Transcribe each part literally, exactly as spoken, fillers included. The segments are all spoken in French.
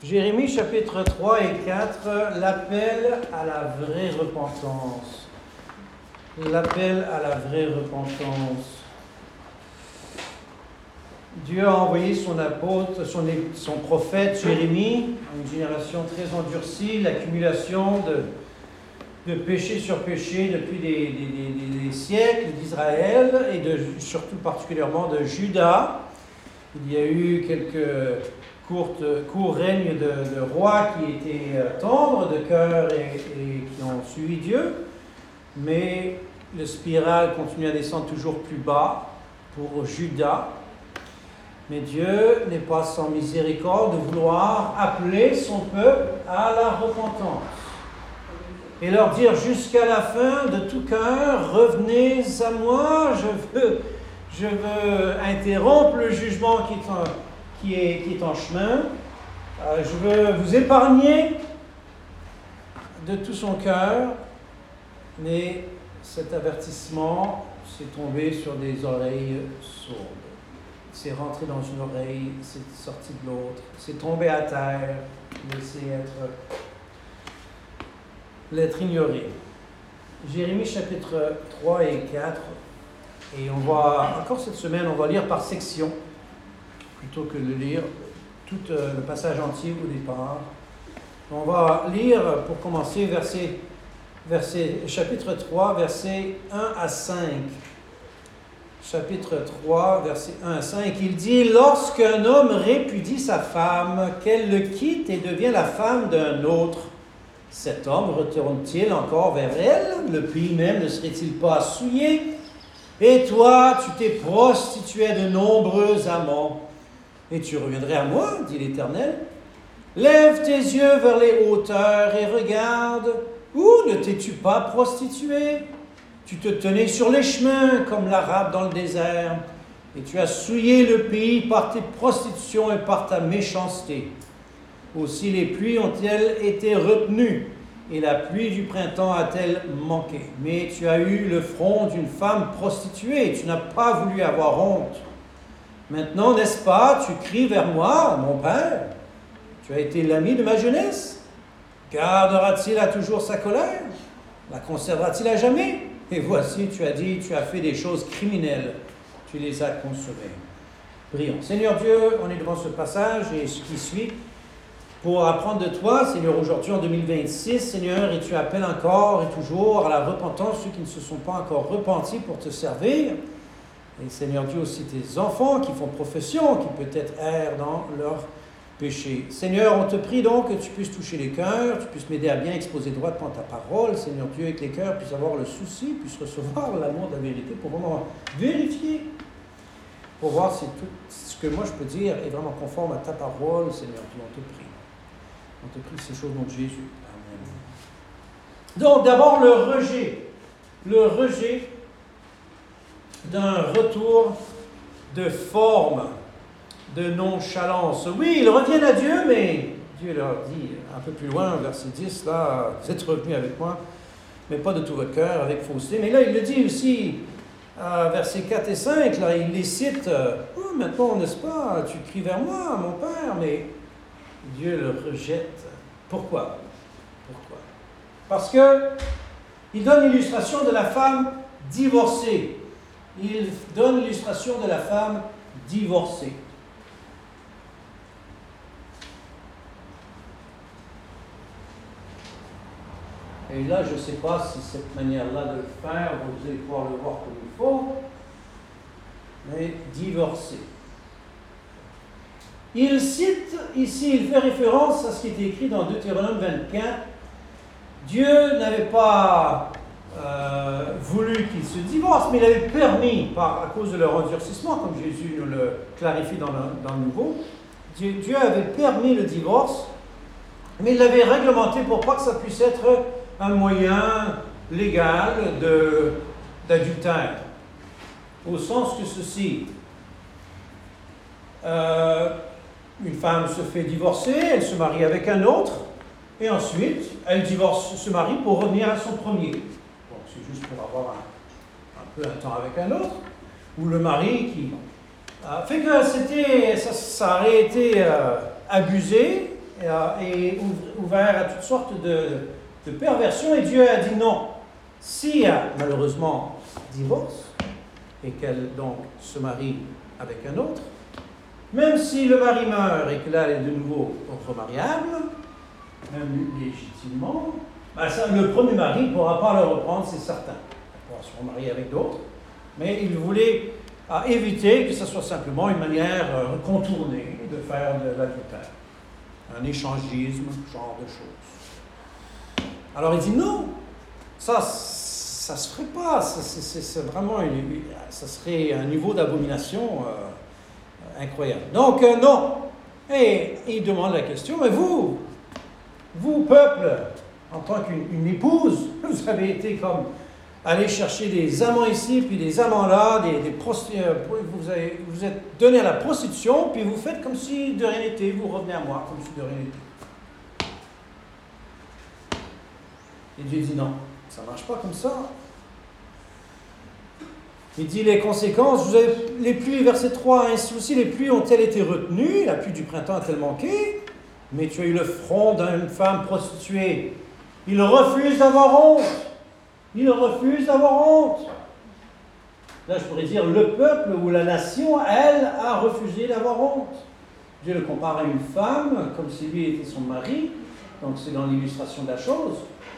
Jérémie chapitre trois et quatre, l'appel à la vraie repentance. L'appel à la vraie repentance. Dieu a envoyé son apôtre, son, son prophète Jérémie, à une génération très endurcie, l'accumulation de, de péché sur péché depuis des, des, des, des siècles d'Israël et de, surtout particulièrement de Juda. Il y a eu quelques courtes, courts règnes de, de rois qui étaient tendres de cœur et, et qui ont suivi Dieu, mais le spirale continue à descendre toujours plus bas pour Juda. Mais Dieu n'est pas sans miséricorde de vouloir appeler son peuple à la repentance et leur dire jusqu'à la fin de tout cœur, revenez à moi, je veux, je veux interrompre le jugement qui est en, qui est, qui est en chemin, euh, je veux vous épargner de tout son cœur, mais cet avertissement s'est tombé sur des oreilles sourdes. C'est rentré dans une oreille, c'est sorti de l'autre, c'est tombé à terre, laissé être, l'être ignoré. Jérémie chapitre trois et quatre, et on va, encore cette semaine, on va lire par section, plutôt que de lire tout euh, le passage entier au départ. On va lire, pour commencer, verset, verset, chapitre trois, versets un à cinq. Chapitre trois, versets un à cinq, il dit « Lorsqu'un homme répudie sa femme, qu'elle le quitte et devient la femme d'un autre, cet homme retourne-t-il encore vers elle? Le pays même ne serait-il pas souillé? Et toi, tu t'es prostitué à de nombreux amants. Et tu reviendrais à moi, dit l'Éternel. Lève tes yeux vers les hauteurs et regarde. Où ne t'es-tu pas prostitué? Tu te tenais sur les chemins comme l'Arabe dans le désert, et tu as souillé le pays par tes prostitutions et par ta méchanceté. Aussi les pluies ont-elles été retenues, et la pluie du printemps a-t-elle manqué. Mais tu as eu le front d'une femme prostituée, et tu n'as pas voulu avoir honte. Maintenant, n'est-ce pas, tu cries vers moi, mon père, tu as été l'ami de ma jeunesse. Gardera-t-il à toujours sa colère? La conservera-t-il à jamais? Et voici, tu as dit, tu as fait des choses criminelles, tu les as consommées. Prions. Seigneur Dieu, on est devant ce passage et ce qui suit pour apprendre de toi, Seigneur, aujourd'hui en deux mille vingt-six, Seigneur, et tu appelles encore et toujours à la repentance ceux qui ne se sont pas encore repentis pour te servir. Et Seigneur Dieu, aussi tes enfants qui font profession, qui peut-être errent dans leur péché. Seigneur, on te prie donc que tu puisses toucher les cœurs, tu puisses m'aider à bien exposer droitement ta parole, Seigneur Dieu, et que les cœurs puissent avoir le souci, puissent recevoir l'amour de la vérité pour vraiment vérifier, pour voir si tout ce que moi je peux dire est vraiment conforme à ta parole, Seigneur Dieu, on te prie. On te prie ces choses au nom de Jésus. Amen. Donc, d'abord, le rejet. Le rejet d'un retour de forme, de nonchalance. Oui, ils reviennent à Dieu, mais Dieu leur dit un peu plus loin, verset dix, là, vous êtes revenus avec moi, mais pas de tout votre cœur, avec fausseté. Mais là, il le dit aussi, euh, versets quatre et cinq, là, il les cite, euh, oh, maintenant, n'est-ce pas, tu cries vers moi, mon Père, mais Dieu le rejette. Pourquoi? Pourquoi? Parce que il donne l'illustration de la femme divorcée. Il donne l'illustration de la femme divorcée. Et là, je ne sais pas si cette manière-là de le faire, vous allez pouvoir le voir comme il faut, mais divorcée. Il cite ici, il fait référence à ce qui est écrit dans Deutéronome vingt-quatre. Dieu n'avait pas euh, voulu qu'ils se divorcent, mais il avait permis, par, à cause de leur endurcissement, comme Jésus nous le clarifie dans le, dans le Nouveau, Dieu, Dieu avait permis le divorce, mais il l'avait réglementé pour pas que ça puisse être un moyen légal de, d'adultère. Au sens que ceci, euh, une femme se fait divorcer, elle se marie avec un autre, et ensuite, elle divorce, se marie pour revenir à son premier. Bon, c'est juste pour avoir un, un peu un temps avec un autre. Ou le mari qui... Euh, fait que c'était, ça, ça aurait été euh, abusé, est ouvert à toutes sortes de, de perversions, et Dieu a dit non. S'il y a malheureusement divorce, et qu'elle donc se marie avec un autre, même si le mari meurt et que là elle est de nouveau remariable, même légitimement, ben ça, le premier mari ne pourra pas le reprendre, c'est certain. Elle pourra se remarier avec d'autres, mais il voulait à éviter que ce soit simplement une manière euh, contournée de faire de l'adultère. Un échangisme, genre de choses. Alors il dit non, ça ça se ferait pas, c'est vraiment une, ça serait un niveau d'abomination euh, incroyable. Donc euh, non. Et il demande la question, mais vous, vous peuple, en tant qu'une épouse, vous avez été comme aller chercher des amants ici, puis des amants là, des, des prosti- vous, avez, vous êtes donné à la prostitution, puis vous faites comme si de rien n'était, vous revenez à moi comme si de rien n'était. Et Dieu dit non, ça ne marche pas comme ça. Il dit les conséquences, vous avez les pluies, verset trois, ainsi aussi les pluies ont-elles été retenues, la pluie du printemps a-t-elle manqué, mais tu as eu le front d'une femme prostituée. Il refuse d'avoir honte. Il refuse d'avoir honte. Là, je pourrais dire, le peuple ou la nation, elle, a refusé d'avoir honte. Dieu le compare à une femme, comme si lui était son mari, donc c'est dans l'illustration de la chose.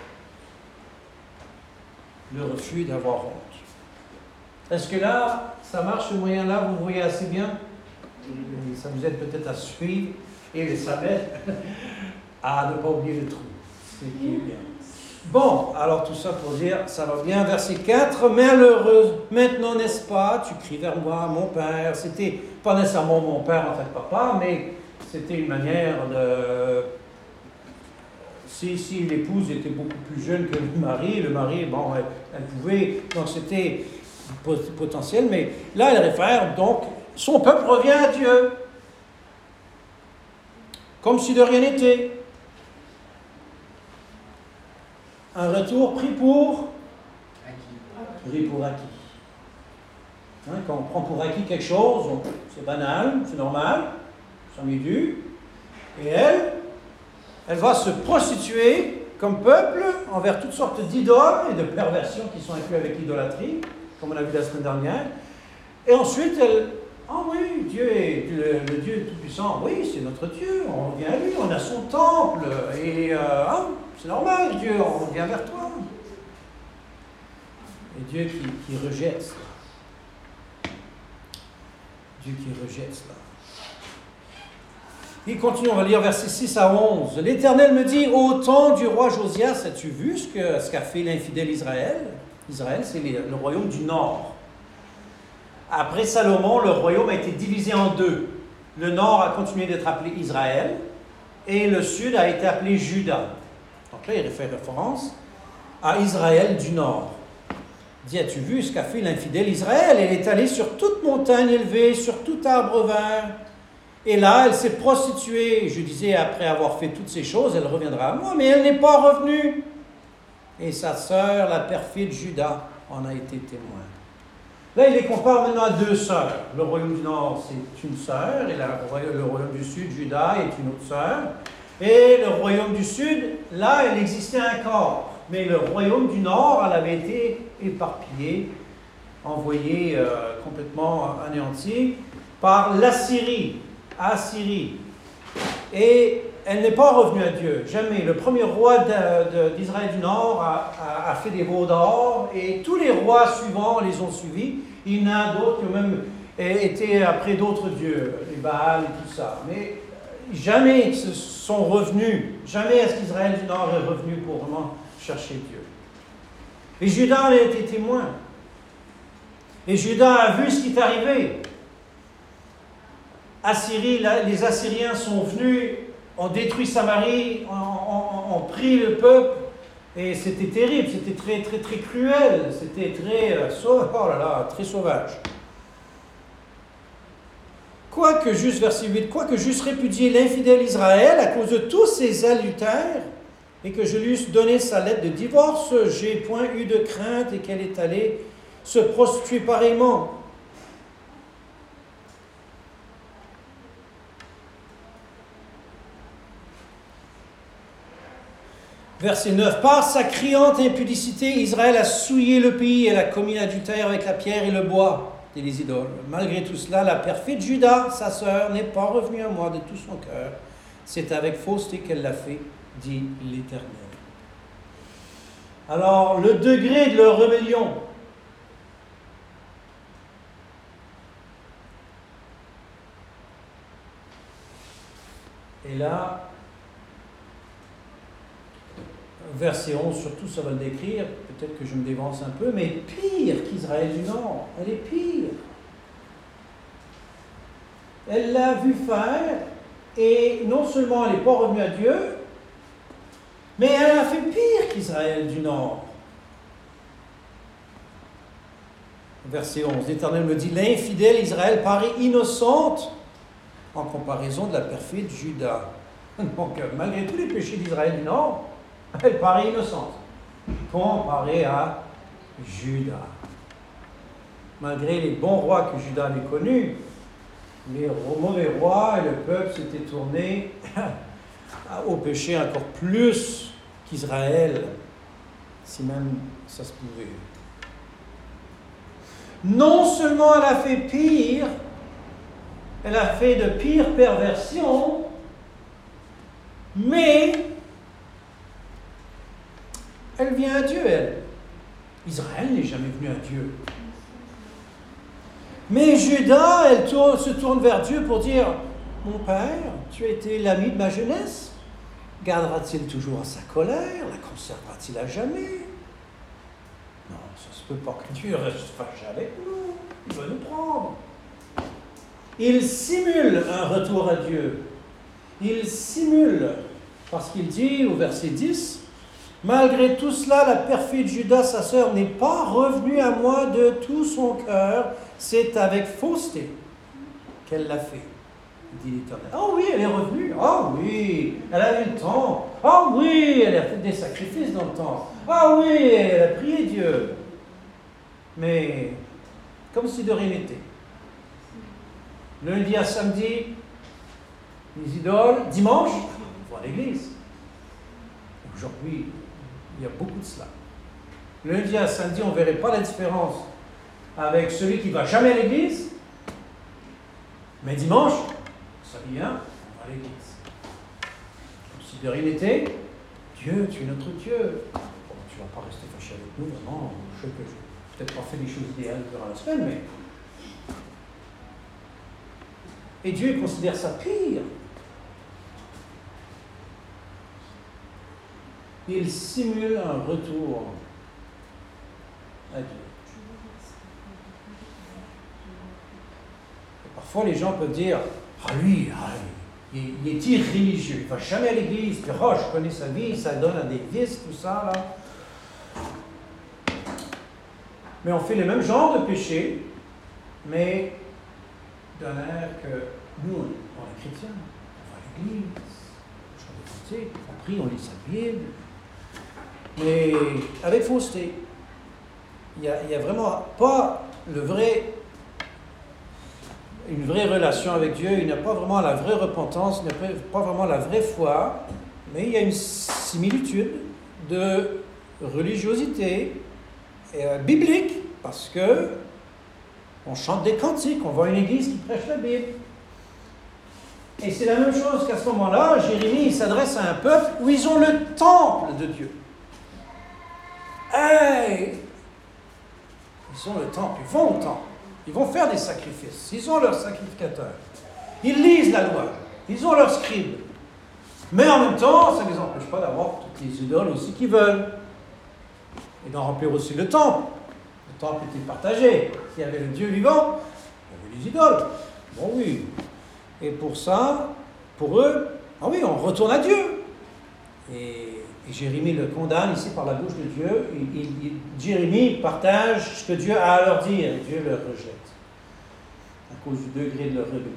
Le refus d'avoir honte. Est-ce que là, ça marche ce moyen-là, vous voyez assez bien? Et ça vous aide peut-être à suivre et le saber à ne pas oublier le trou. C'est qui est bien. Bon, alors tout ça pour dire, ça va bien. Verset quatre, malheureuse, maintenant n'est-ce pas, tu cries vers moi, mon père. C'était pas nécessairement mon père en fait, papa, mais c'était une manière de... Si, si l'épouse était beaucoup plus jeune que le mari, le mari, bon, elle, elle pouvait... Donc c'était potentiel, mais là, elle réfère, donc, son peuple revient à Dieu. Comme si de rien n'était. Un retour pris pour acquis. Pris pour acquis. Hein, quand on prend pour acquis quelque chose, c'est banal, c'est normal, ça m'est dû. Et elle, elle va se prostituer comme peuple envers toutes sortes d'idoles et de perversions qui sont incluses avec l'idolâtrie, comme on a vu la semaine dernière. Et ensuite, elle... Ah oui, Dieu est le, le Dieu Tout-Puissant. Oui, c'est notre Dieu. On revient à lui. On a son temple. Et euh, ah, c'est normal, Dieu. On revient vers toi. Et Dieu qui, qui rejette cela. Dieu qui rejette cela. Il continue, on va lire versets six à onze. L'Éternel me dit, au temps du roi Josias, as-tu vu ce que, ce qu'a fait l'infidèle Israël? Israël, c'est le, le royaume du Nord. Après Salomon, le royaume a été divisé en deux. Le nord a continué d'être appelé Israël et le sud a été appelé Juda. Donc là, il fait référence à Israël du nord. Il dit, as-tu vu ce qu'a fait l'infidèle Israël? Elle est allée sur toute montagne élevée, sur tout arbre vert. Et là, elle s'est prostituée. Je disais, après avoir fait toutes ces choses, elle reviendra à moi, mais elle n'est pas revenue. Et sa sœur, la perfide Juda, en a été témoin. Là, il les compare maintenant à deux sœurs. Le royaume du Nord, c'est une sœur, et la, le royaume du Sud, Juda, est une autre sœur. Et le royaume du Sud, là, elle existait encore. Mais le royaume du Nord, elle avait été éparpillée, envoyée euh, complètement anéantie par l'Assyrie. Assyrie. Et elle n'est pas revenue à Dieu, jamais. Le premier roi d'Israël du Nord a, a, a fait des veaux d'or, et tous les rois suivants les ont suivis. Il y en a d'autres qui ont même été après d'autres dieux, les Baals et tout ça. Mais jamais ils sont revenus, jamais est-ce qu'Israël du Nord est revenu pour vraiment chercher Dieu. Et Juda a été témoin. Et Juda a vu ce qui est arrivé. Assyrie, les Assyriens sont venus, ont détruit Samarie, ont, ont, ont pris le peuple, et c'était terrible, c'était très, très, très cruel, c'était très, oh là là, très sauvage. Quoique juste, verset huit, quoique j'eusse répudié l'infidèle Israël à cause de tous ses adultères, et que je lui eusse donné sa lettre de divorce, j'ai point eu de crainte et qu'elle est allée se prostituer pareillement. Verset neuf. Par sa criante impudicité, Israël a souillé le pays. Elle a commis l'adultère avec la pierre et le bois et les idoles. Malgré tout cela, la perfide Juda, sa sœur, n'est pas revenue à moi de tout son cœur. C'est avec fausseté qu'elle l'a fait, dit l'Éternel. Alors, le degré de leur rébellion. Et là, verset onze, surtout, ça va le décrire. Peut-être que je me dévance un peu, mais pire qu'Israël du Nord. Elle est pire. Elle l'a vu faire, et non seulement elle n'est pas revenue à Dieu, mais elle a fait pire qu'Israël du Nord. Verset onze, l'Éternel me dit, l'infidèle Israël paraît innocente en comparaison de la perfide Juda. Donc, malgré tous les péchés d'Israël du Nord, elle paraît innocente, comparée à Juda. Malgré les bons rois que Juda avait connus, les mauvais rois et le peuple s'étaient tournés au péché encore plus qu'Israël, si même ça se pouvait. Non seulement elle a fait pire, elle a fait de pires perversions, mais elle vient à Dieu, elle. Israël n'est jamais venu à Dieu. Mais Juda, elle tourne, se tourne vers Dieu pour dire, mon Père, tu as été l'ami de ma jeunesse. Gardera-t-il toujours sa colère? La conservera-t-il à jamais? Non, ça ne se peut pas que Dieu reste fâché avec nous. Il va nous prendre. Il simule un retour à Dieu. Il simule, parce qu'il dit au verset dix, malgré tout cela, la perfide Juda, sa sœur, n'est pas revenue à moi de tout son cœur. C'est avec fausseté qu'elle l'a fait, dit l'Éternel. Ah oui, elle est revenue. Ah oui, elle a eu le temps. Ah oui, elle a fait des sacrifices dans le temps. Ah oui, elle a prié Dieu. Mais comme si de rien n'était. Lundi à samedi, les idoles. Dimanche, on va à l'église. Aujourd'hui, il y a beaucoup de cela. Lundi à samedi, on ne verrait pas la différence avec celui qui ne va jamais à l'église. Mais dimanche, ça vient, on va à l'église. Comme si de rien n'était. Dieu, tu es notre Dieu. Bon, tu ne vas pas rester fâché avec nous, vraiment. Je sais que je n'ai peut-être pas fait des choses idéales durant la semaine, mais... Et Dieu considère ça pire. Il simule un retour à Dieu. Et parfois, les gens peuvent dire, ah lui, ah, il, il est irréligieux, il ne va jamais à l'église, puis oh, je connais sa vie, ça donne à des vices, tout ça, là. Mais on fait le même genre de péché, mais d'un air que nous, on est chrétiens, on va à l'église, on chante, on prie, on lit sa Bible, mais avec fausseté. Il n'y a, il y a vraiment pas le vrai, une vraie relation avec Dieu, il n'y a pas vraiment la vraie repentance, il n'y a pas vraiment la vraie foi, mais il y a une similitude de religiosité euh, biblique, parce que on chante des cantiques, on voit une église qui prêche la Bible. Et c'est la même chose qu'à ce moment-là, Jérémie s'adresse à un peuple où ils ont le temple de Dieu. Hey! Ils ont le temple, ils vont au temple, ils vont faire des sacrifices, ils ont leurs sacrificateurs, ils lisent la loi, ils ont leurs scribes. Mais en même temps, ça ne les empêche pas d'avoir toutes les idoles aussi qu'ils veulent. Et d'en remplir aussi le temple. Le temple était partagé. S'il y avait le Dieu vivant, il y avait les idoles. Bon oui. Et pour ça, pour eux, ah oui, on retourne à Dieu. Et, et Jérémie le condamne ici par la bouche de Dieu. Il, il, il, Jérémie partage ce que Dieu a à leur dire. Dieu le rejette à cause du degré de leur rébellion.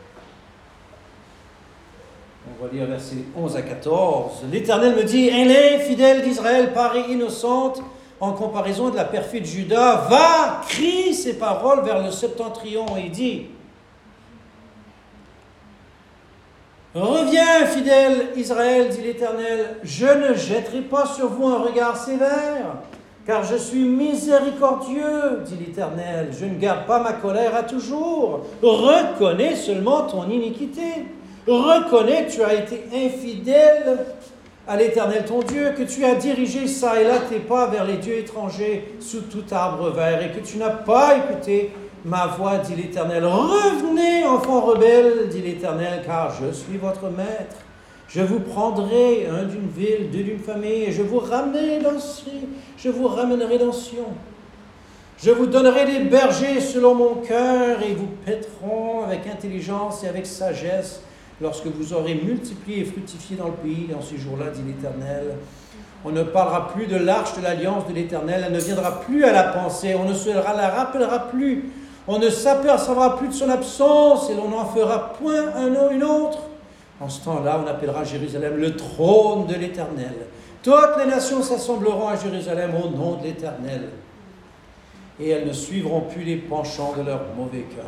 On va lire versets onze à quatorze. L'Éternel me dit, l'infidèle d'Israël paraît innocente en comparaison de la perfide Juda. Va, crie ces paroles vers le septentrion et dit, Reviens, fidèle Israël, dit l'Éternel, je ne jetterai pas sur vous un regard sévère, car je suis miséricordieux, dit l'Éternel, je ne garde pas ma colère à toujours. Reconnais seulement ton iniquité. Reconnais que tu as été infidèle à l'Éternel ton Dieu, que tu as dirigé ça et là tes pas vers les dieux étrangers sous tout arbre vert, et que tu n'as pas écouté ma voix, dit l'Éternel. Revenez, enfants rebelles, dit l'Éternel, car je suis votre maître. Je vous prendrai, un d'une ville, deux d'une famille, et je vous ramènerai dans je vous ramènerai dans Sion. Je vous donnerai des bergers selon mon cœur, et ils vous paîtront avec intelligence et avec sagesse, lorsque vous aurez multiplié et fructifié dans le pays, dans ces jours-là, dit l'Éternel. On ne parlera plus de l'arche de l'alliance de l'Éternel, elle ne viendra plus à la pensée, on ne se la rappellera plus, on ne s'apercevra plus de son absence, et l'on n'en fera point un une autre. En ce temps-là, on appellera Jérusalem le trône de l'Éternel. Toutes les nations s'assembleront à Jérusalem au nom de l'Éternel, et elles ne suivront plus les penchants de leur mauvais cœur.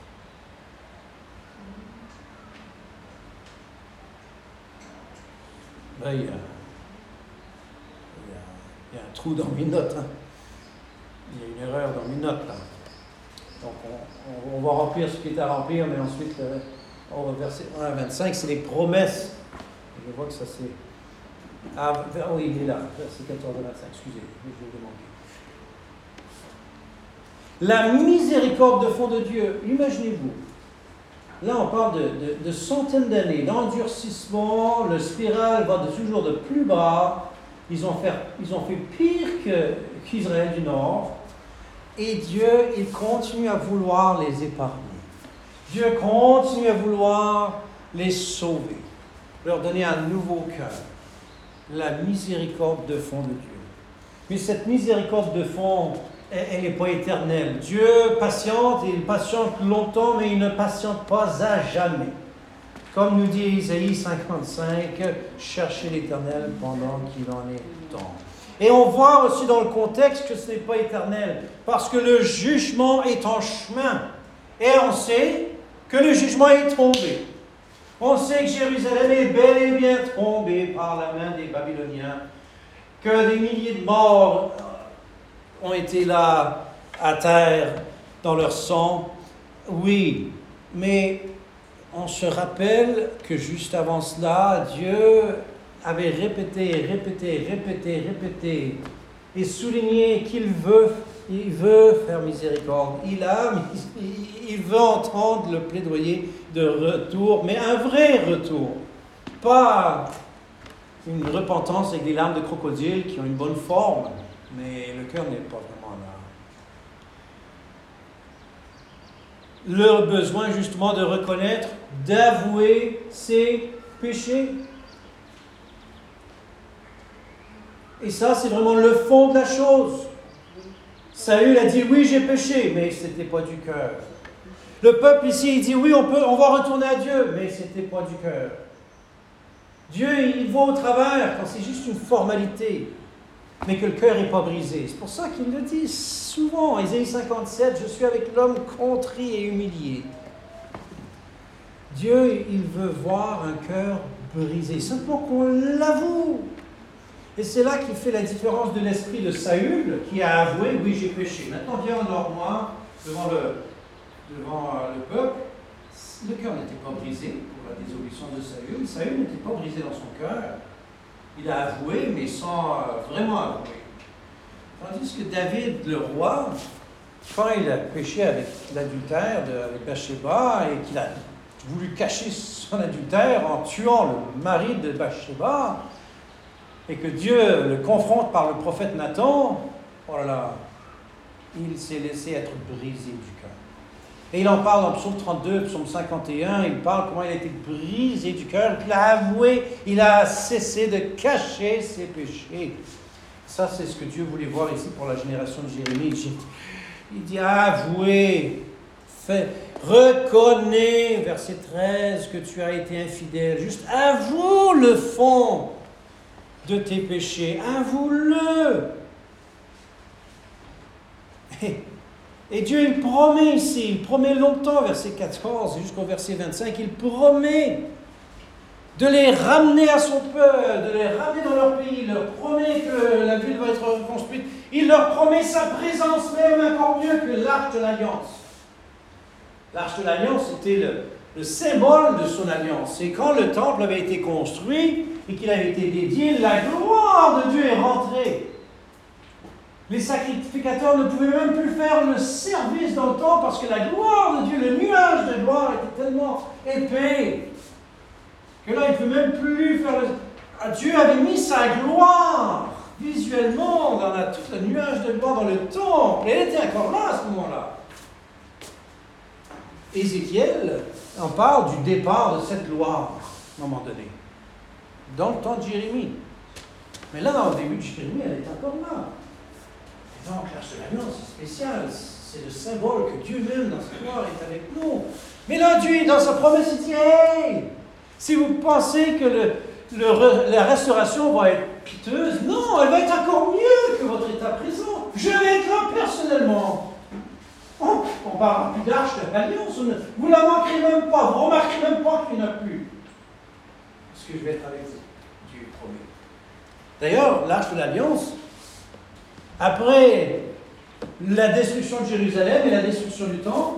Là, il y a, il y a, il y a un trou dans mes notes. Hein. Il y a une erreur dans mes notes. Là. Donc, on, on, on va remplir ce qui est à remplir, mais ensuite, euh, on va verser un à vingt-cinq, c'est les promesses. Je vois que ça c'est... Ah oui, il est là, verset quatorze à vingt-cinq, excusez, je vais le manquer. La miséricorde de fond de Dieu, imaginez-vous. Là, on parle de, de, de centaines d'années d'endurcissement, le spirale va de toujours de plus bas. Ils ont fait, ils ont fait pire que, qu'Israël du Nord. Et Dieu, il continue à vouloir les épargner. Dieu continue à vouloir les sauver, leur donner un nouveau cœur. La miséricorde de fond de Dieu. Mais cette miséricorde de fond, elle n'est pas éternelle. Dieu patiente, il patiente longtemps, mais il ne patiente pas à jamais. Comme nous dit Isaïe cinquante-cinq, cherchez l'Éternel pendant qu'il en est temps. Et on voit aussi dans le contexte que ce n'est pas éternel, parce que le jugement est en chemin. Et on sait que le jugement est tombé. On sait que Jérusalem est bel et bien tombée par la main des Babyloniens, que des milliers de morts ont été là à terre dans leur sang. Oui, mais on se rappelle que juste avant cela, Dieu avait répété, répété, répété, répété et souligné qu'il veut, il veut faire miséricorde. Il a, il veut entendre le plaidoyer de retour, mais un vrai retour, pas une repentance avec des larmes de crocodile qui ont une bonne forme, mais le cœur n'est pas vraiment là. Le besoin justement de reconnaître, d'avouer ses péchés. Et ça, c'est vraiment le fond de la chose. Saül a dit, oui, j'ai péché, mais ce n'était pas du cœur. Le peuple ici, il dit, oui, on, peut, on va retourner à Dieu, mais ce n'était pas du cœur. Dieu, il voit au travers quand c'est juste une formalité, mais que le cœur n'est pas brisé. C'est pour ça qu'il le dit souvent, Isaïe cinquante-sept, je suis avec l'homme contrit et humilié. Dieu, il veut voir un cœur brisé, simplement qu'on l'avoue. Et c'est là qu'il fait la différence de l'esprit de Saül, qui a avoué, oui, j'ai péché. Maintenant, viens alors moi, devant le, devant le peuple, le cœur n'était pas brisé pour la désobéissance de Saül. Saül n'était pas brisé dans son cœur. Il a avoué, mais sans euh, vraiment avouer. Tandis que David, le roi, quand il a péché avec l'adultère de, avec Bathsheba et qu'il a voulu cacher son adultère en tuant le mari de Bathsheba, et que Dieu le confronte par le prophète Nathan, oh là là, il s'est laissé être brisé du cœur. Et il en parle dans Psaume trente-deux, Psaume cinquante et un, il parle comment il a été brisé du cœur, qu'il a avoué, il a cessé de cacher ses péchés. Ça, c'est ce que Dieu voulait voir ici pour la génération de Jérémie. Il dit, avouez, fait, reconnais, verset treize, que tu as été infidèle. Juste avoue le fond de tes péchés, avoue-le. Et, et Dieu, il promet ici, il promet longtemps, verset quatorze jusqu'au verset vingt-cinq, il promet de les ramener à son peuple, de les ramener dans leur pays. Il leur promet que la ville va être reconstruite. Il leur promet sa présence même encore mieux que l'arche de l'Alliance. L'arche de l'Alliance était le, le symbole de son alliance. Et quand le temple avait été construit et qu'il avait été dédié, la gloire de Dieu est rentrée. Les sacrificateurs ne pouvaient même plus faire le service dans le temple parce que la gloire de Dieu, le nuage de gloire était tellement épais que là, il ne peut même plus faire le... Dieu avait mis sa gloire visuellement dans la, tout le nuage de gloire dans le temple. Et elle était encore là à ce moment-là. Ézéchiel en parle du départ de cette gloire, à un moment donné, dans le temps de Jérémie. Mais là, dans le début de Jérémie, elle est encore là. Et donc, l'arche de l'Alliance, c'est spécial. C'est le symbole que Dieu même, dans sa gloire, est avec nous. Mais là, Dieu, dans sa promesse, il dit, hey, si vous pensez que le, le, la restauration va être piteuse, non, elle va être encore mieux que votre état présent. Je vais être là personnellement. Oh, on ne parlera plus d'arche de l'Alliance. Vous ne la manquerez même pas. Vous ne remarquerez même pas qu'il n'y en a plus. Parce que je vais être avec vous. Dieu promet. D'ailleurs, l'arche de l'Alliance, après la destruction de Jérusalem et la destruction du temple,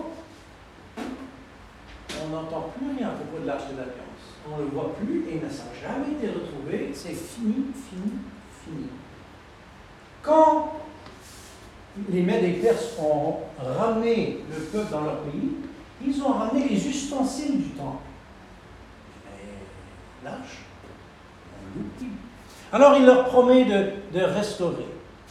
on n'entend plus rien à propos de l'arche de l'Alliance. On ne le voit plus et ne s'est jamais été retrouvé. C'est fini, fini, fini. Quand les Mèdes et les Perses ont ramené le peuple dans leur pays, ils ont ramené les ustensiles du temple. Mais l'arche, on l'oublie. Alors il leur promet de, de restaurer.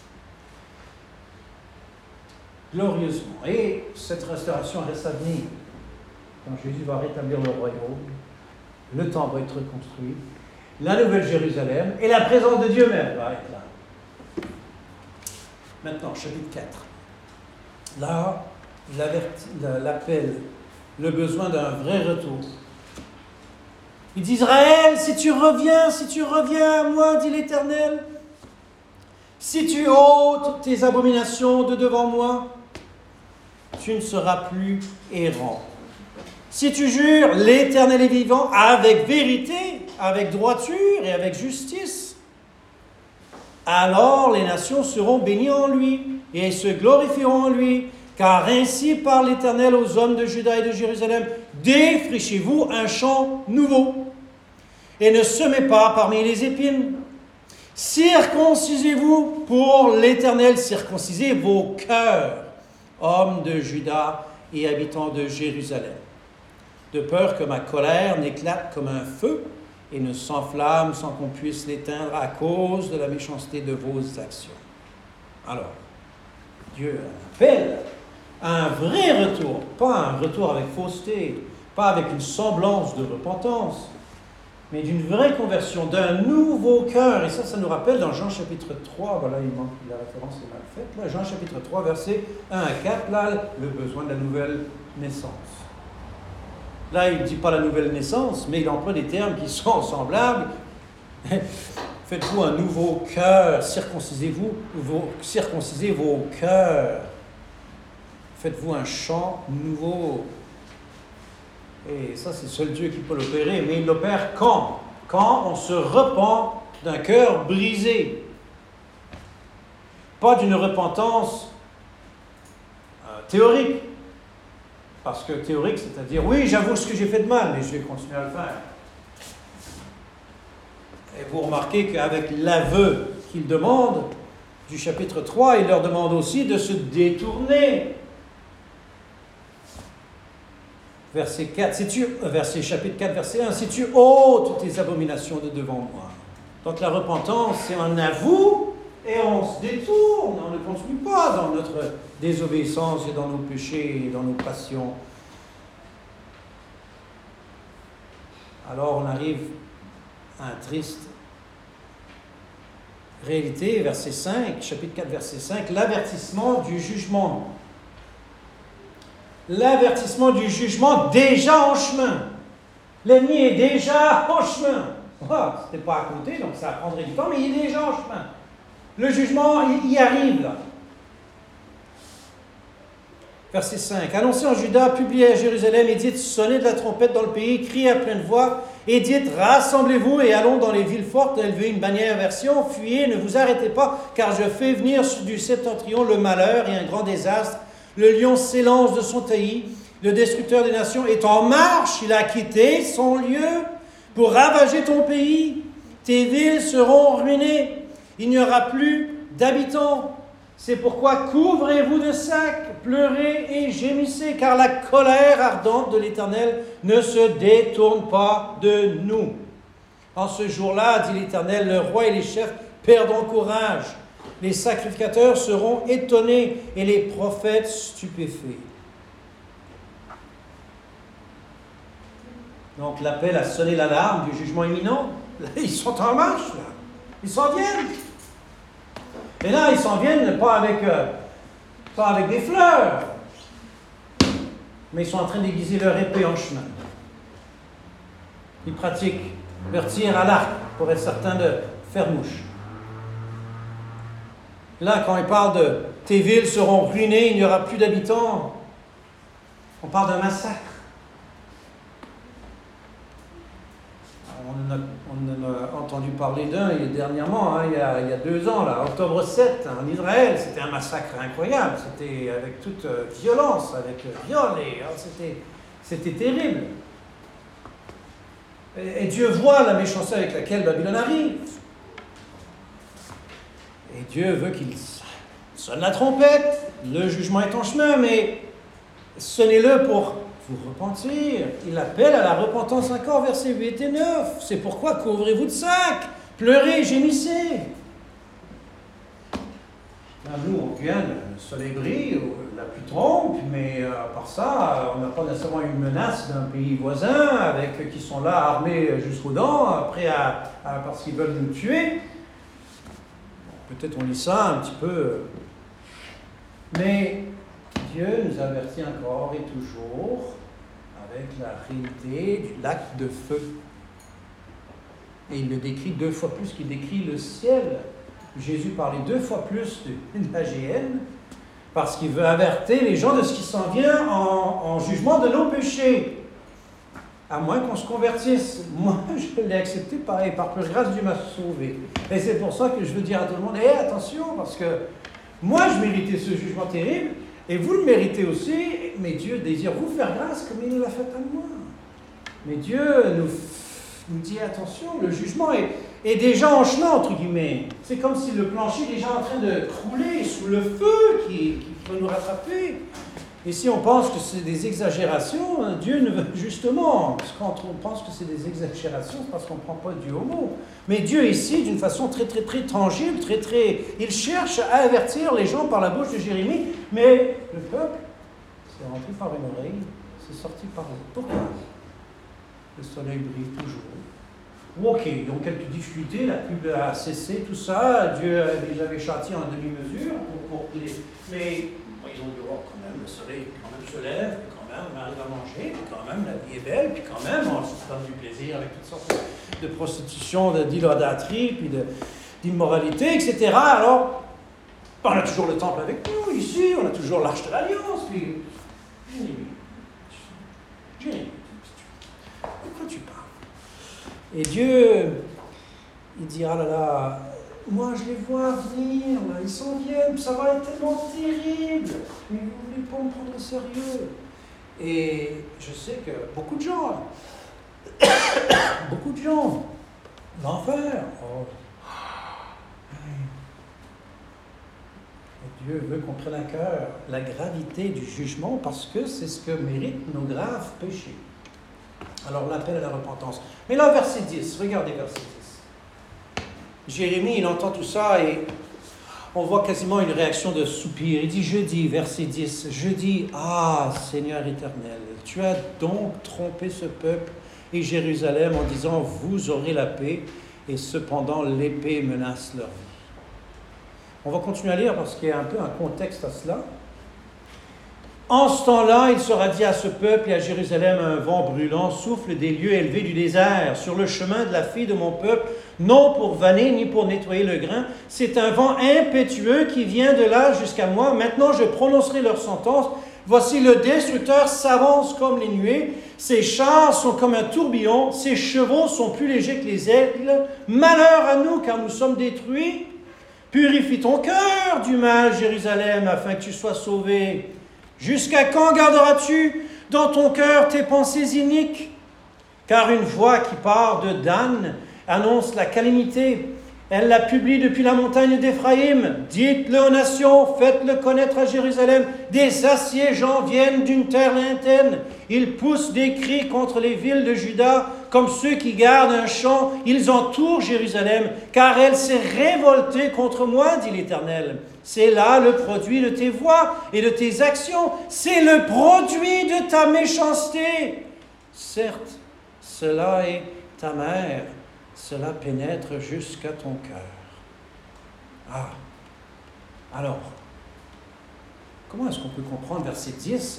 Glorieusement. Et cette restauration reste à venir. Quand Jésus va rétablir le royaume, le temple va être reconstruit, la nouvelle Jérusalem, et la présence de Dieu même va être là. Maintenant, chapitre quatre. Là, l'appel, le besoin d'un vrai retour. Il dit, Israël, si tu reviens, si tu reviens à moi, dit l'Éternel, si tu ôtes tes abominations de devant moi, tu ne seras plus errant. Si tu jures, l'Éternel est vivant, avec vérité, avec droiture et avec justice, alors les nations seront bénies en lui et se glorifieront en lui, car ainsi parle l'Éternel aux hommes de Juda et de Jérusalem, défrichez-vous un champ nouveau et ne semez pas parmi les épines. Circoncisez-vous pour l'Éternel, circoncisez vos cœurs, hommes de Juda et habitants de Jérusalem, de peur que ma colère n'éclate comme un feu et ne s'enflamme sans qu'on puisse l'éteindre à cause de la méchanceté de vos actions. Alors, Dieu appelle à un vrai retour, pas un retour avec fausseté, pas avec une semblance de repentance, mais d'une vraie conversion, d'un nouveau cœur. Et ça, ça nous rappelle dans Jean chapitre trois, voilà, il manque, la référence est mal faite, là, Jean chapitre trois, versets un à quatre, là, le besoin de la nouvelle naissance. Là, il ne dit pas la nouvelle naissance, mais il emploie des termes qui sont semblables. Faites-vous un nouveau cœur, circoncisez-vous, vos, circoncisez vos cœurs. Faites-vous un chant nouveau. Et ça, c'est seul Dieu qui peut l'opérer, mais il l'opère quand? Quand on se repent d'un cœur brisé. Pas d'une repentance euh, théorique. Parce que théorique, c'est-à-dire, oui, j'avoue ce que j'ai fait de mal, mais je vais continuer à le faire. Et vous remarquez qu'avec l'aveu qu'il demande, du chapitre trois, il leur demande aussi de se détourner. Verset quatre, si tu, verset, chapitre quatre, verset un, si tu ôtes tes abominations de devant moi. Donc la repentance, c'est un avou et on se détourne, on ne continue pas dans notre désobéissance et dans nos péchés et dans nos passions. Alors on arrive à un triste réalité, verset cinq, chapitre quatre, verset cinq, l'avertissement du jugement. L'avertissement du jugement déjà en chemin. L'ennemi est déjà en chemin. Oh, ce n'était pas à côté, donc ça prendrait du temps, mais il est déjà en chemin. Le jugement, il y arrive là. Verset cinq. Annoncez en Juda, publiez à Jérusalem, et dites, sonnez de la trompette dans le pays, criez à pleine voix, et dites, rassemblez-vous et allons dans les villes fortes, élevez une bannière vers Sion, fuyez, ne vous arrêtez pas, car je fais venir du septentrion le malheur et un grand désastre. Le lion s'élance de son taillis, le destructeur des nations est en marche, il a quitté son lieu pour ravager ton pays. Tes villes seront ruinées, il n'y aura plus d'habitants. C'est pourquoi couvrez-vous de sacs, pleurez et gémissez, car la colère ardente de l'Éternel ne se détourne pas de nous. En ce jour-là, dit l'Éternel, le roi et les chefs perdront courage. Les sacrificateurs seront étonnés et les prophètes stupéfaits. Donc l'appel à sonner l'alarme du jugement imminent, ils sont en marche, là. Ils s'en viennent. Et là, ils s'en viennent pas avec, euh, pas avec des fleurs, mais ils sont en train d'aiguiser leur épée en chemin. Ils pratiquent leur tir à l'arc pour être certains de faire mouche. Là, quand il parle de « tes villes seront ruinées, il n'y aura plus d'habitants », on parle d'un massacre. On en, a, on en a entendu parler d'un dernièrement, hein, il, y a, il y a deux ans, là, octobre sept, en Israël. C'était un massacre incroyable. C'était avec toute euh, violence, avec euh, viol. Et, hein, c'était, c'était terrible. Et, et Dieu voit la méchanceté avec laquelle Babylone arrive. Et Dieu veut qu'il sonne la trompette. Le jugement est en chemin, mais sonnez-le pour vous repentir. Il appelle à la repentance encore, versets huit et neuf. C'est pourquoi couvrez-vous de sacs, pleurez, gémissez. Là, nous, en Guyane, le soleil brille, la pluie tombe, mais euh, à part ça, on n'a pas nécessairement une menace d'un pays voisin avec qui sont là armés jusqu'aux dents, prêts à, à parce qu'ils veulent nous tuer. Bon, peut-être on lit ça un petit peu, mais Dieu nous avertit encore et toujours avec la réalité du lac de feu. Et il le décrit deux fois plus qu'il décrit le ciel. Jésus parlait deux fois plus de la géhenne parce qu'il veut avertir les gens de ce qui s'en vient en, en jugement de nos péchés. À moins qu'on se convertisse. Moi, je l'ai accepté pareil. Par pure grâce, Dieu m'a sauvé. Et c'est pour ça que je veux dire à tout le monde, hé, attention, parce que moi, je méritais ce jugement terrible. Et vous le méritez aussi, mais Dieu désire vous faire grâce comme il nous l'a fait à moi. Mais Dieu nous, nous dit attention, le jugement est, est déjà en chemin, entre guillemets. C'est comme si le plancher est déjà en train de crouler sous le feu qui, qui peut nous rattraper. Et si on pense que c'est des exagérations, Dieu ne veut justement, quand on pense que c'est des exagérations, c'est parce qu'on ne prend pas Dieu au mot. Mais Dieu ici, d'une façon très très très tangible, très très, il cherche à avertir les gens par la bouche de Jérémie, mais le peuple, c'est rentré par une oreille, c'est sorti par l'autre. Pourquoi? Le soleil brille toujours. Ok, ils ont quelques difficultés, la pluie a cessé, tout ça, Dieu les avait châtiés en demi-mesure, pour, pour les... mais ils ont dit, oh, quand même, le soleil quand même se lève, puis quand même on arrive à manger, puis quand même la vie est belle, puis quand même on se donne du plaisir avec toutes sortes de prostitution, d'idolâtrie, puis de, d'immoralité, et cetera. Alors, on a toujours le temple avec nous, ici, on a toujours l'arche de l'Alliance, puis... Jérémie, Jérémie, de quoi tu parles? Et Dieu, il dit, ah là là, moi je les vois venir, là, ils s'en viennent, ça va être tellement terrible, mais vous ne voulez pas me prendre au sérieux. Et je sais que beaucoup de gens, beaucoup de gens, l'enfer, oh. Et Dieu veut qu'on prenne à cœur la gravité du jugement parce que c'est ce que méritent nos graves péchés. Alors l'appel à la repentance. Mais là, verset dix, regardez verset dix. Jérémie, il entend tout ça et on voit quasiment une réaction de soupir. Il dit, je dis, verset dix, je dis, ah, Seigneur éternel, tu as donc trompé ce peuple et Jérusalem en disant, vous aurez la paix, et cependant l'épée menace leur vie. On va continuer à lire parce qu'il y a un peu un contexte à cela. En ce temps-là, il sera dit à ce peuple et à Jérusalem, un vent brûlant souffle des lieux élevés du désert, sur le chemin de la fille de mon peuple, non pour vanner ni pour nettoyer le grain. C'est un vent impétueux qui vient de là jusqu'à moi. Maintenant, je prononcerai leur sentence. Voici le destructeur s'avance comme les nuées, ses chars sont comme un tourbillon, ses chevaux sont plus légers que les aigles. Malheur à nous, car nous sommes détruits. Purifie ton cœur du mal, Jérusalem, afin que tu sois sauvé. Jusqu'à quand garderas-tu dans ton cœur tes pensées iniques? Car une voix qui part de Dan annonce la calamité. Elle la publie depuis la montagne d'Éphraïm. Dites-le aux nations, faites-le connaître à Jérusalem. Des assiégeants viennent d'une terre lointaine. Ils poussent des cris contre les villes de Juda, comme ceux qui gardent un champ. Ils entourent Jérusalem, car elle s'est révoltée contre moi, dit l'Éternel. C'est là le produit de tes voix et de tes actions. C'est le produit de ta méchanceté. Certes, cela est ta mère. Cela pénètre jusqu'à ton cœur. Ah, alors, comment est-ce qu'on peut comprendre verset dix?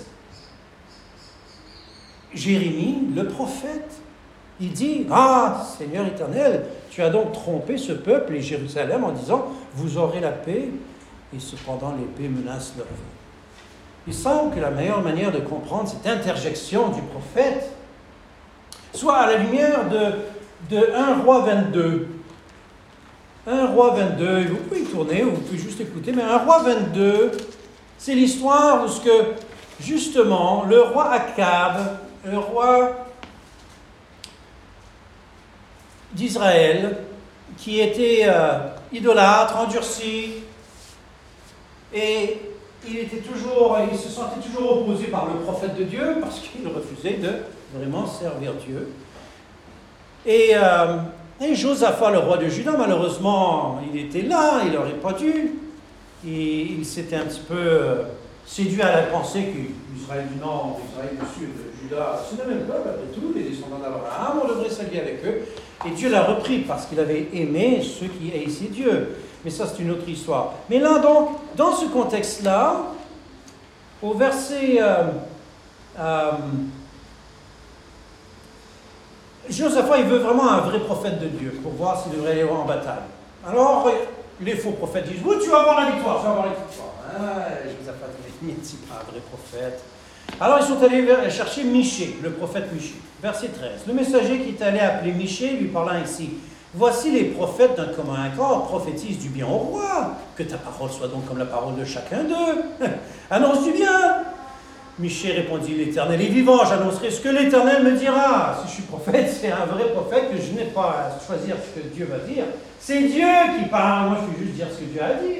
Jérémie, le prophète, il dit, « Ah, Seigneur éternel, tu as donc trompé ce peuple et Jérusalem en disant, vous aurez la paix, et cependant l'épée menace leur vie. » Il semble que la meilleure manière de comprendre cette interjection du prophète soit à la lumière de de un roi vingt-deux. un roi vingt-deux, vous pouvez y tourner, ou vous pouvez juste écouter, mais un roi vingt-deux, c'est l'histoire où ce que, justement, le roi Akab, le roi d'Israël, qui était euh, idolâtre, endurci, et il était toujours, il se sentait toujours opposé par le prophète de Dieu, parce qu'il refusait de vraiment servir Dieu. Et, euh, et Josaphat, le roi de Juda, malheureusement, il était là, il n'aurait pas dû. Et il s'était un petit peu euh, séduit à la pensée que l'Israël du Nord, l'Israël du Sud, Juda, c'est le même peuple, après tout, les descendants d'Abraham, on devrait s'allier avec eux. Et Dieu l'a repris parce qu'il avait aimé ceux qui haïssaient Dieu. Mais ça, c'est une autre histoire. Mais là, donc, dans ce contexte-là, au verset... Euh, euh, Josaphat, il veut vraiment un vrai prophète de Dieu pour voir s'il devrait aller en bataille. Alors, les faux prophètes disent, oui, tu vas avoir la victoire, tu vas avoir la victoire. Ah, Josaphat, il n'est pas un vrai prophète. Alors, ils sont allés chercher Michée, le prophète Michée. Verset treize. Le messager qui est allé appeler Michée lui parla ainsi. Voici les prophètes d'un commun accord prophétisent du bien au roi. Que ta parole soit donc comme la parole de chacun d'eux. Annonce du bien. Michée répondit, l'Éternel est vivant, j'annoncerai ce que l'Éternel me dira. Si je suis prophète, c'est un vrai prophète que je n'ai pas à choisir ce que Dieu va dire. C'est Dieu qui parle, moi je vais juste dire ce que Dieu a à dire.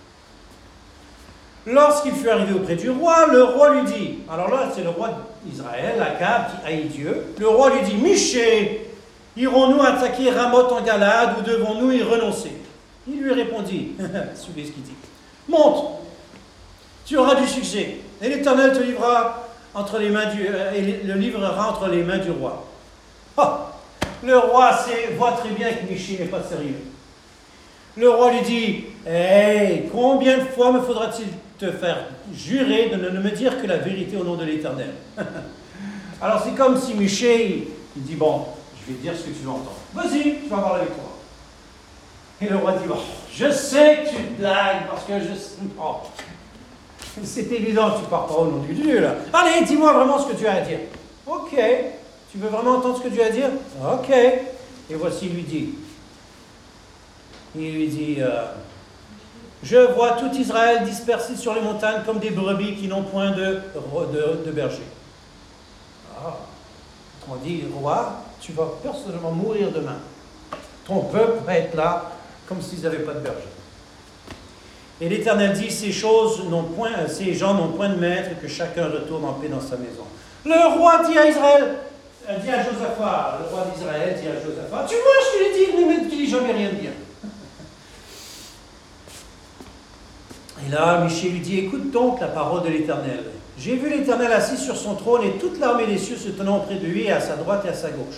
Lorsqu'il fut arrivé auprès du roi, le roi lui dit, alors là c'est le roi d'Israël, Akab, qui haït Dieu. Le roi lui dit, Michée, irons-nous attaquer Ramoth en Galade ou devons-nous y renoncer? Il lui répondit, suivez ce qu'il dit, monte, tu auras du succès. Et l'Éternel te livrera entre les mains du, euh, et le livrera entre les mains du roi. Oh, le roi sait, voit très bien que Michée n'est pas sérieux. Le roi lui dit, hey, combien de fois me faudra-t-il te faire jurer de ne me dire que la vérité au nom de l'Éternel? Alors c'est comme si Michée, il dit, bon, je vais te dire ce que tu veux entendre. Vas-y, tu vas avoir la victoire. Et le roi dit, oh, je sais que tu te blagues parce que je sais... Oh. C'est évident que tu ne pars pas au nom du Dieu, là. Allez, dis-moi vraiment ce que tu as à dire. Ok. Tu veux vraiment entendre ce que tu as à dire? Ok. Et voici, il lui dit. Il lui dit, euh, je vois tout Israël dispersé sur les montagnes comme des brebis qui n'ont point de, de, de berger. Ah. On dit, roi, tu vas personnellement mourir demain. Ton peuple va être là comme s'ils n'avaient pas de berger. Et l'Éternel dit, ces choses n'ont point, ces gens n'ont point de maître, que chacun retourne en paix dans sa maison. Le roi dit à Israël, euh, dit à Josaphat, le roi d'Israël dit à Josaphat, tu vois, je te l'ai dit, mais tu dis jamais rien de bien. Et là, Michée lui dit, écoute donc la parole de l'Éternel. J'ai vu l'Éternel assis sur son trône et toute l'armée des cieux se tenant auprès de lui, à sa droite et à sa gauche.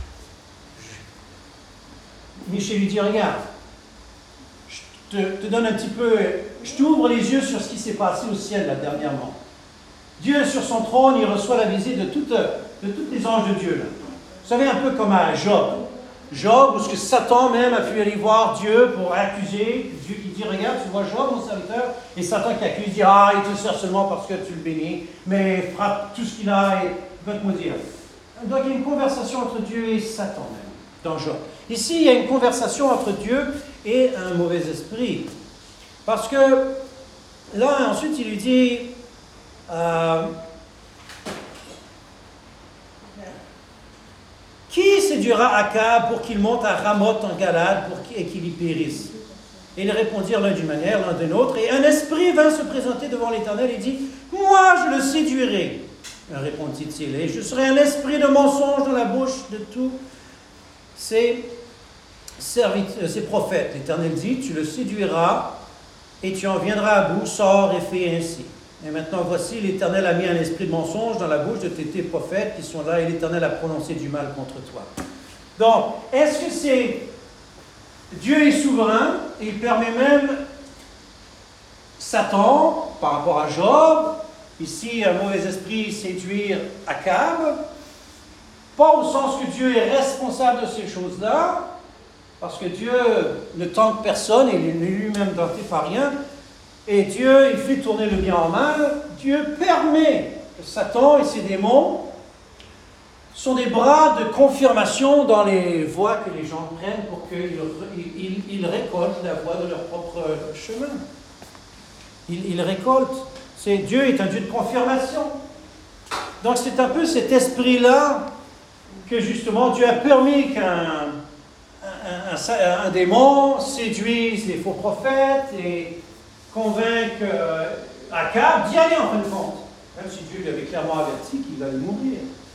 Michée lui dit, regarde, je te, te donne un petit peu, je t'ouvre les yeux sur ce qui s'est passé au ciel là dernièrement. Dieu sur son trône, il reçoit la visite de, toutes, de tous les anges de Dieu. Là. Vous savez, un peu comme à Job. Job, ou ce que Satan même a pu aller voir Dieu pour accuser, Dieu qui dit, regarde, tu vois Job, mon serviteur, et Satan qui accuse, dit, ah, il te sert seulement parce que tu le bénis, mais frappe tout ce qu'il a et va te maudire. Donc il y a une conversation entre Dieu et Satan même, dans Job. Ici, il y a une conversation entre Dieu et un mauvais esprit. Parce que là, ensuite, il lui dit, euh, qui séduira Akab pour qu'il monte à Ramoth en Galade pour qu'il, et qu'il y périsse? Et ils répondirent l'un d'une manière, l'un d'une autre, et un esprit vint se présenter devant l'Éternel et dit, moi je le séduirai, répondit-il, et je serai un esprit de mensonge dans la bouche de tous ces, serviteurs, ces prophètes. L'Éternel dit, tu le séduiras et tu en viendras à bout, sors et fais ainsi. Et maintenant, voici, l'Éternel a mis un esprit de mensonge dans la bouche de tes, tes prophètes qui sont là, et l'Éternel a prononcé du mal contre toi. Donc, est-ce que c'est... Dieu est souverain, et il permet même Satan, par rapport à Job, ici, un mauvais esprit séduire Akab, pas au sens que Dieu est responsable de ces choses-là, parce que Dieu ne tente personne, et il n'est lui-même tenté par rien, et Dieu, il fait tourner le bien en mal. Dieu permet que Satan et ses démons sont des bras de confirmation dans les voies que les gens prennent pour qu'ils ils, ils récoltent la voie de leur propre chemin. Ils, ils récoltent. C'est, Dieu est un Dieu de confirmation. Donc c'est un peu cet esprit-là que justement Dieu a permis qu'un un, un, un démon séduise les faux prophètes et convainc euh, Akab d'y aller en fin de compte. Même si Dieu lui avait clairement averti qu'il allait mourir.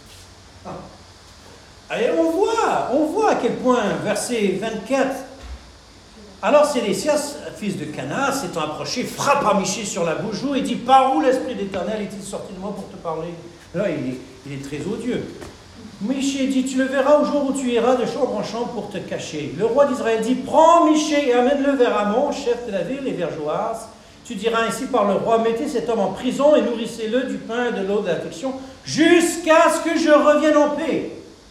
Ah. Et on voit, on voit à quel point, verset vingt-quatre, alors Sédécias, fils de Canaan, s'étant approché, frappa Michée sur la bouche et dit, par où l'Esprit d'Éternel est-il sorti de moi pour te parler? Là, il est, il est très odieux. Michée dit, tu le verras au jour où tu iras de chambre en chambre pour te cacher. Le roi d'Israël dit, prends Michée et amène-le vers Amon, chef de la ville, et vers Joas. Tu diras ainsi par le roi, mettez cet homme en prison et nourrissez-le du pain et de l'eau de l'affection, jusqu'à ce que je revienne en paix.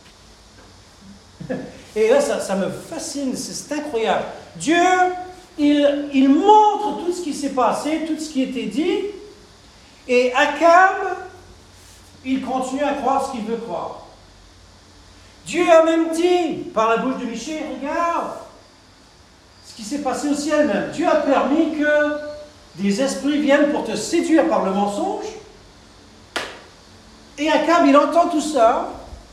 Et là, ça, ça me fascine, c'est incroyable. Dieu, il, il montre tout ce qui s'est passé, tout ce qui était dit, et Akab, il continue à croire ce qu'il veut croire. Dieu a même dit, par la bouche de Michée, regarde ce qui s'est passé au ciel même. Dieu a permis que des esprits viennent pour te séduire par le mensonge. Et Akab, il entend tout ça.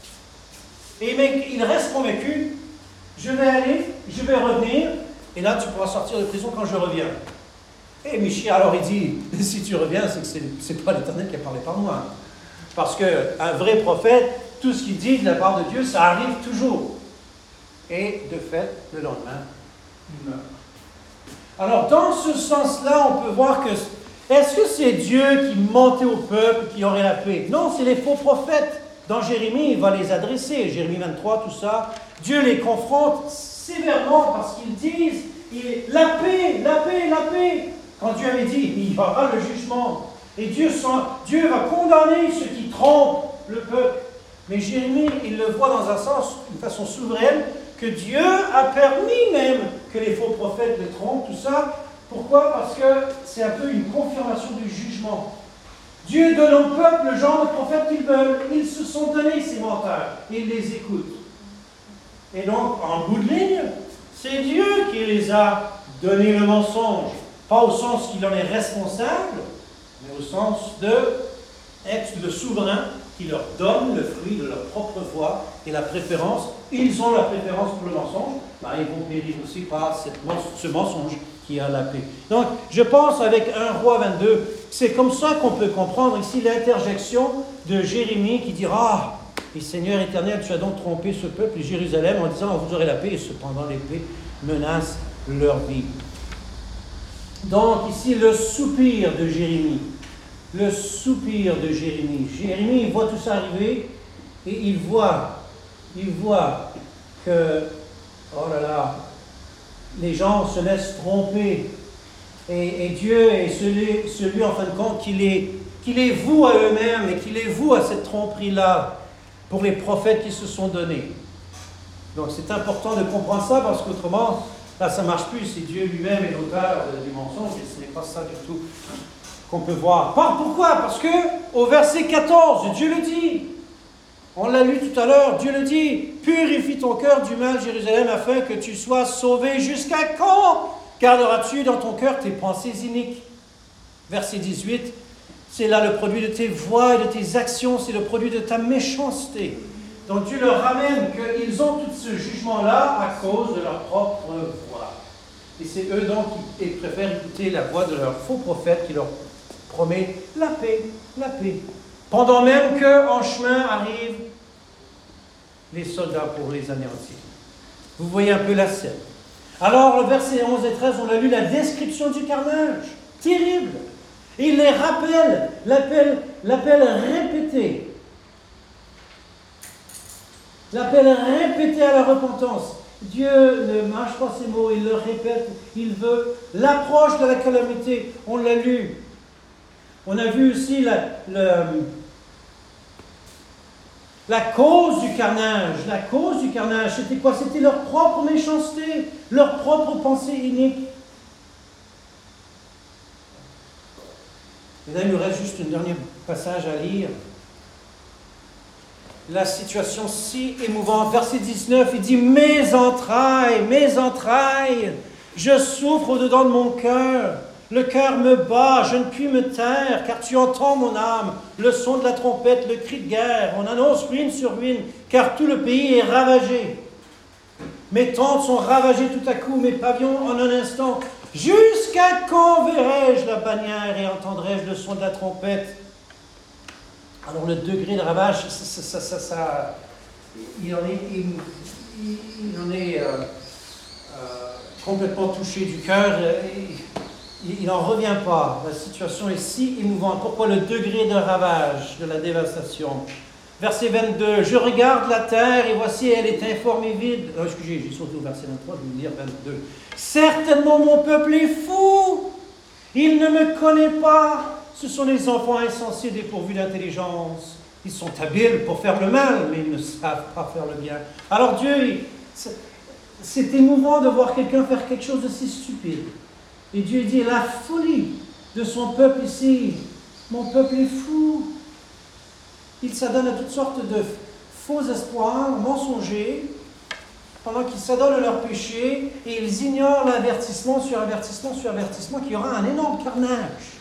Et il reste convaincu, je vais aller, je vais revenir. Et là, tu pourras sortir de prison quand je reviens. Et Michée, alors il dit, si tu reviens, c'est que c'est, c'est pas l'Éternel qui a parlé par moi. Parce qu'un vrai prophète, tout ce qu'il dit de la part de Dieu, ça arrive toujours. Et de fait, le lendemain, il meurt. Alors, dans ce sens-là, on peut voir que, est-ce que c'est Dieu qui mentait au peuple, qui aurait la paix? Non, c'est les faux prophètes. Dans Jérémie, il va les adresser. Jérémie vingt-trois, tout ça. Dieu les confronte sévèrement parce qu'ils disent, la paix, la paix, la paix. Quand Dieu avait dit, il y aura le jugement. Et Dieu, Dieu va condamner ceux qui trompent le peuple. Mais Jérémie, il le voit dans un sens, d'une façon souveraine, que Dieu a permis même que les faux prophètes les trompent, tout ça. Pourquoi? Parce que c'est un peu une confirmation du jugement. Dieu donne au peuple le genre de prophètes qu'ils veulent. Ils se sont donnés, ces menteurs, et ils les écoutent. Et donc, en bout de ligne, c'est Dieu qui les a donné le mensonge. Pas au sens qu'il en est responsable, mais au sens de être le souverain qui leur donne le fruit de leur propre voix et la préférence. Ils ont la préférence pour le mensonge, ben, ils vont périr aussi par cette, ce mensonge qui a la paix. Donc, je pense avec un roi vingt-deux, c'est comme ça qu'on peut comprendre ici l'interjection de Jérémie qui dira, ah, Seigneur éternel, tu as donc trompé ce peuple et Jérusalem en disant, vous aurez la paix, et cependant l'épée menace leur vie. Donc, ici, le soupir de Jérémie. Le soupir de Jérémie. Jérémie, il voit tout ça arriver et il voit, il voit que, oh là là, les gens se laissent tromper et, et Dieu est celui, celui, en fin de compte, qui les, qui les voue à eux-mêmes et qui les voue à cette tromperie-là pour les prophètes qui se sont donnés. Donc c'est important de comprendre ça parce qu'autrement, là ça ne marche plus. C'est Dieu lui-même est l'auteur du mensonge et ce n'est pas ça du tout qu'on peut voir. Pourquoi? Parce que au verset quatorze, Dieu le dit. On l'a lu tout à l'heure, Dieu le dit. Purifie ton cœur du mal, Jérusalem, afin que tu sois sauvé. Jusqu'à quand garderas-tu dans ton cœur tes pensées iniques? Verset dix-huit. C'est là le produit de tes voies et de tes actions, c'est le produit de ta méchanceté. Donc Dieu leur ramène qu'ils ont tout ce jugement-là à cause de leur propre voix. Et c'est eux donc qui préfèrent écouter la voix de leur faux prophète qui leur promet la paix, la paix. Pendant même qu'en chemin arrivent les soldats pour les anéantir. Vous voyez un peu la scène. Alors, le verset onze et treize, on a lu la description du carnage. Terrible. Et il les rappelle, l'appel, l'appel répété. L'appel répété à la repentance. Dieu ne mâche pas ses mots, il le répète, il veut l'approche de la calamité. On l'a lu. On a vu aussi la, la, la cause du carnage. La cause du carnage, c'était quoi? C'était leur propre méchanceté, leur propre pensée inique. Et là, il nous reste juste un dernier passage à lire. La situation si émouvante. Verset dix-neuf, il dit « Mes entrailles, mes entrailles, je souffre au-dedans de mon cœur. Le cœur me bat, je ne puis me taire, car tu entends mon âme, le son de la trompette, le cri de guerre. On annonce ruine sur ruine, car tout le pays est ravagé. Mes tentes sont ravagées tout à coup, mes pavillons en un instant. Jusqu'à quand verrai-je la bannière et entendrai-je le son de la trompette ?» Alors le degré de ravage, ça, ça, ça, ça, il en est, il, il en est euh, euh, complètement touché du cœur. Il n'en revient pas. La situation est si émouvante. Pourquoi le degré de ravage, de la dévastation? Verset vingt-deux. « Je regarde la terre et voici, elle est informe et vide. » Non, excusez, j'ai sauté au verset vingt-trois, je vais vous lire vingt-deux. « Certainement mon peuple est fou. Il ne me connaît pas. Ce sont les enfants insensés dépourvus d'intelligence. Ils sont habiles pour faire le mal, mais ils ne savent pas faire le bien. » Alors Dieu, c'est émouvant de voir quelqu'un faire quelque chose de si stupide. Et Dieu dit, la folie de son peuple ici, mon peuple est fou. Il s'adonne à toutes sortes de faux espoirs, mensongers, pendant qu'ils s'adonnent à leurs péchés, et ils ignorent l'avertissement sur avertissement sur avertissement, qu'il y aura un énorme carnage.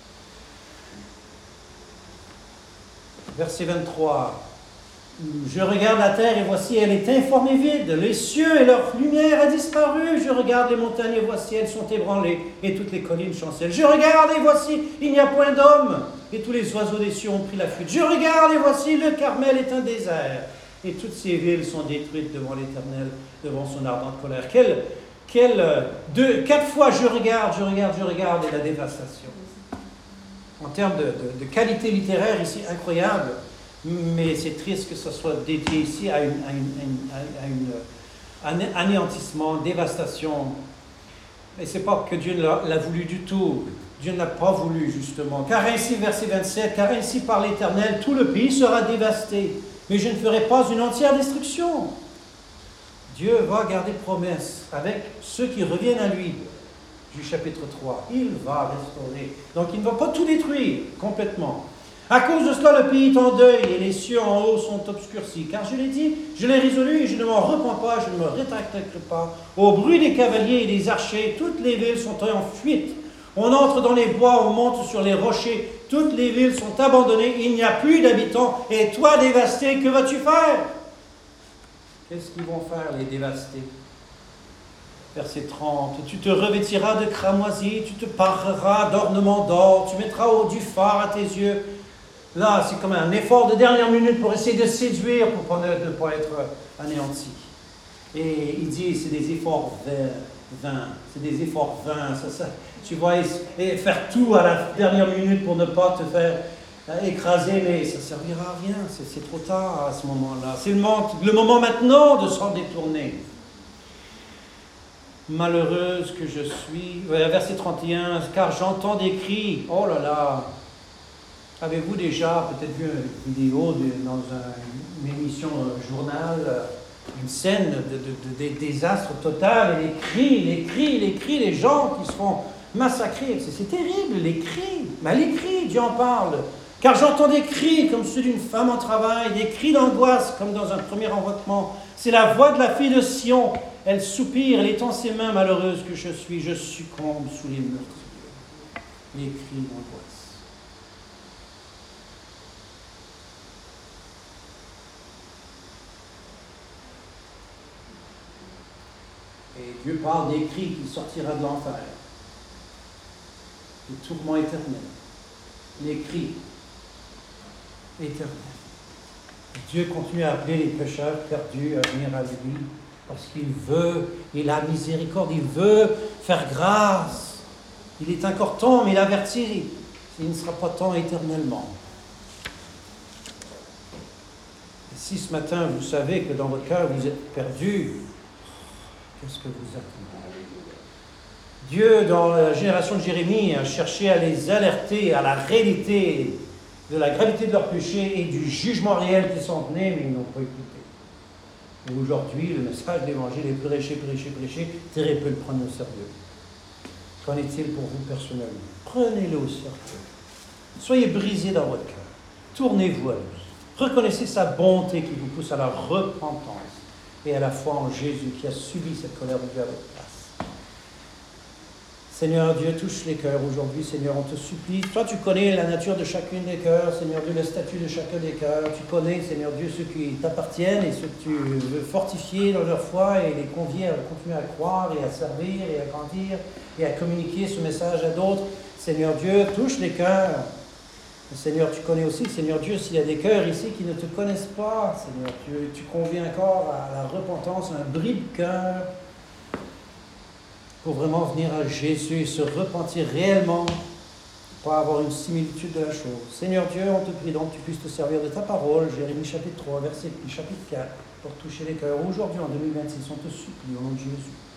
Verset vingt-trois. Je regarde la terre et voici, elle est informe et vide. Les cieux et leur lumière a disparu. Je regarde les montagnes et voici, elles sont ébranlées et toutes les collines chancellent. Je regarde et voici, il n'y a point d'homme et tous les oiseaux des cieux ont pris la fuite. Je regarde et voici, le Carmel est un désert et toutes ces villes sont détruites devant l'Éternel, devant son ardente colère. Quelle, quelle, deux, quatre fois je regarde, je regarde, je regarde et la dévastation. En termes de, de, de qualité littéraire ici, incroyable. Mais c'est triste que ce soit dédié ici à, une, à, une, à, une, à un anéantissement, dévastation. Et ce n'est pas que Dieu l'a, l'a voulu du tout. Dieu ne l'a pas voulu, justement. Car ainsi, verset vingt-sept, car ainsi par l'Éternel, tout le pays sera dévasté. Mais je ne ferai pas une entière destruction. Dieu va garder promesse avec ceux qui reviennent à lui. Du chapitre trois. Il va restaurer. Donc il ne va pas tout détruire complètement. À cause de cela, le pays est en deuil et les cieux en haut sont obscurcis. Car je l'ai dit, je l'ai résolu et je ne m'en repens pas, je ne me rétracterai pas. Au bruit des cavaliers et des archers, toutes les villes sont en fuite. On entre dans les bois, on monte sur les rochers. Toutes les villes sont abandonnées, il n'y a plus d'habitants. Et toi, dévasté, que vas-tu faire? Qu'est-ce qu'ils vont faire, les dévastés? Verset trente. Tu te revêtiras de cramoisie, tu te pareras d'ornements d'or, tu mettras au du phare à tes yeux. Là, c'est comme un effort de dernière minute pour essayer de séduire, pour ne pas être anéanti. Et il dit, c'est des efforts vains. C'est des efforts vains. Ça, ça, tu vois, et faire tout à la dernière minute pour ne pas te faire écraser, mais ça ne servira à rien. C'est, c'est trop tard à ce moment-là. C'est le moment, le moment maintenant de s'en détourner. Malheureuse que je suis. Verset trente et un, car j'entends des cris. Oh là là! Avez-vous déjà peut-être vu une vidéo de, dans un, une émission euh, journal, euh, une scène de, de, de, de désastre total, et les cris, les cris, les cris, les gens qui se font massacrer. C'est, c'est terrible, les cris. Mais les cris, Dieu en parle. Car j'entends des cris comme ceux d'une femme en travail, des cris d'angoisse comme dans un premier envoûtement. C'est la voix de la fille de Sion. Elle soupire, elle étend ses mains, malheureuse que je suis. Je succombe sous les meurtres. Les cris d'angoisse. Et Dieu parle des cris qui sortira de l'enfer. Les tourments éternels. Les cris éternels. Dieu continue à appeler les pécheurs perdus à venir à lui parce qu'il veut, il a miséricorde, il veut faire grâce. Il est encore temps, mais il avertit, il ne sera pas temps éternellement. Et si ce matin vous savez que dans votre cœur vous êtes perdu, qu'est-ce que vous attendez? Dieu, dans la génération de Jérémie, a cherché à les alerter à la réalité de la gravité de leur péché et du jugement réel qui s'en venait, mais ils n'ont pas écouté. Et aujourd'hui, le message de l'Évangile est prêché, prêché, prêché, très peu le prennent au sérieux. Qu'en est-il pour vous personnellement? Prenez-le au sérieux. Soyez brisés dans votre cœur. Tournez-vous à lui. Reconnaissez sa bonté qui vous pousse à la repentance et à la foi en Jésus qui a subi cette colère de Dieu à votre place. Seigneur Dieu, touche les cœurs aujourd'hui. Seigneur, on te supplie. Toi, tu connais la nature de chacun des cœurs. Seigneur Dieu, le statut de chacun des cœurs. Tu connais, Seigneur Dieu, ceux qui t'appartiennent et ceux que tu veux fortifier dans leur foi et les convier à continuer à croire et à servir et à grandir et à communiquer ce message à d'autres. Seigneur Dieu, touche les cœurs. Seigneur, tu connais aussi, Seigneur Dieu, s'il y a des cœurs ici qui ne te connaissent pas, Seigneur Dieu, tu conviens encore à la repentance, à un bris de cœur, pour vraiment venir à Jésus et se repentir réellement, pour avoir une similitude de la chose. Seigneur Dieu, on te prie donc que tu puisses te servir de ta parole, Jérémie chapitre trois, verset chapitre quatre, pour toucher les cœurs. Aujourd'hui, en deux mille vingt-six, on te supplie au nom de Jésus.